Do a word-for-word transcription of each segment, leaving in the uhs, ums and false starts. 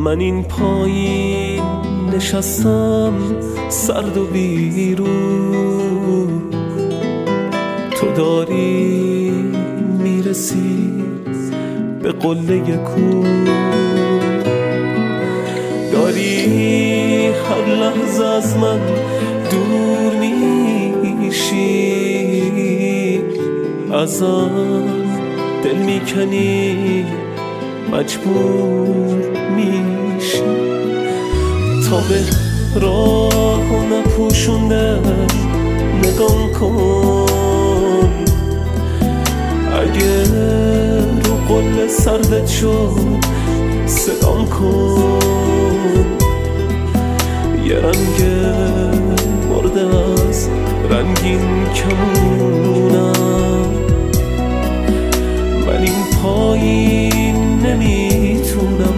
من این پایین نشستم سرد و بیرون، تو داری میرسی به قله کو، داری هر لحظه از من دور میشی، ازم دل میکنی مجبور میشی، تا به راه نپوشونده نگام کن، اگه رو قله سردت شد صدام کن، یه رنگ مرده از رنگین کمونم، من این پایین نمیتونم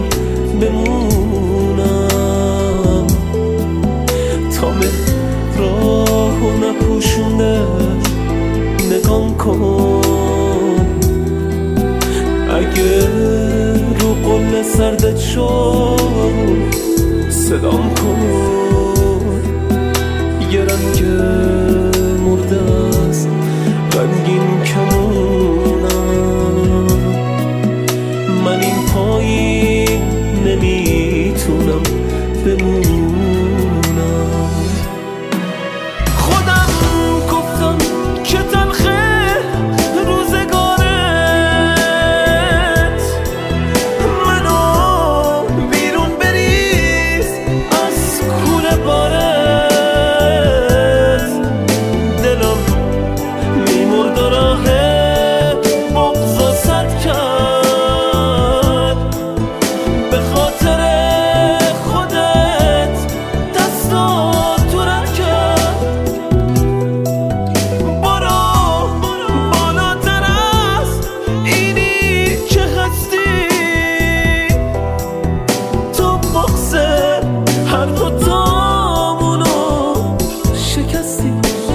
بمونم، تا راه و نپوشونده نگام کن، اگه رو قله سردت شد صدام کن، یه رنگ مرده از رنگین کمونم، من این پایین نمیتونم بمونم. خودم گفتم که تلخه روزگارت، منو بیرون بریز از کوره بارت، دلم میمرد و راه بغضا سد کرد، به خاطر خودت دستا تو رد کرد، برو بالاتر از اینی که هستی، تو بغض هر دوتامونو شکستی،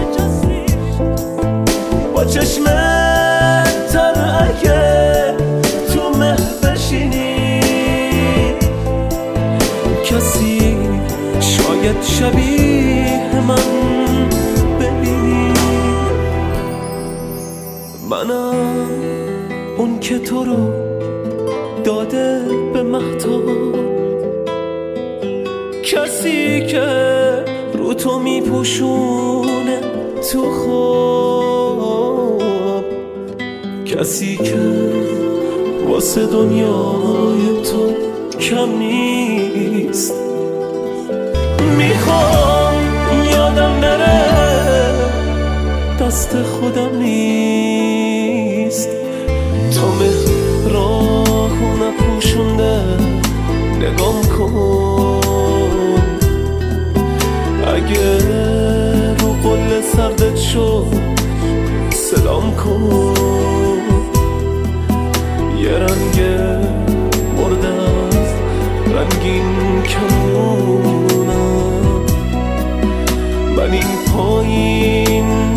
با چشم تر اگه تو مه بشینی، کسی شاید شبیه من ببینی، منم اون که تو رو داده به مهتاب، کسی که رو تو میپوشونه تو خواب، کسی که واسه دنیای تو کم نیست، میخوام یادم نره دست خودم نیست، تا راه نپوشونده نگام کن، اگه رو قله سردت شد صدام کن، یه رنگ مرده از رنگین کمونم، من این پایین